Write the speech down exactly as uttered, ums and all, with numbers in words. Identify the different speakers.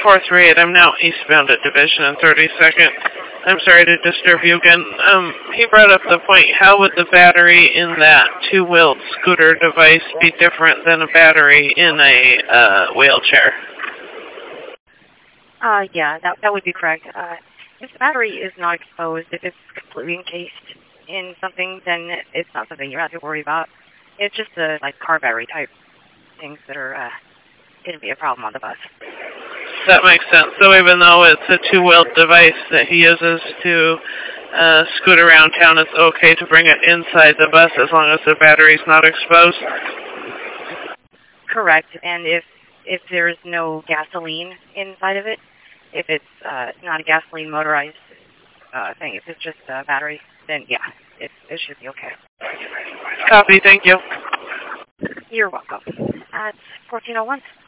Speaker 1: four three eight. I'm now eastbound at Division and thirty-second. I'm sorry to disturb you again. Um, he brought up the point, how would the battery in that two-wheeled scooter device be different than a battery in a uh, wheelchair?
Speaker 2: Uh, yeah, that, that would be correct. Uh, if the battery is not exposed, if it's completely encased in something, then it's not something you have to worry about. It's just the like car battery type things that are uh, going to be a problem on the bus.
Speaker 1: That makes sense. So even though it's a two-wheeled device that he uses to uh, scoot around town, it's okay to bring it inside the bus as long as the battery's not exposed?
Speaker 2: Correct. And if if there's no gasoline inside of it, if it's uh, not a gasoline motorized uh, thing, if it's just a battery, then yeah, it, it should be okay.
Speaker 1: Copy. Thank you.
Speaker 2: You're welcome. That's fourteen oh one.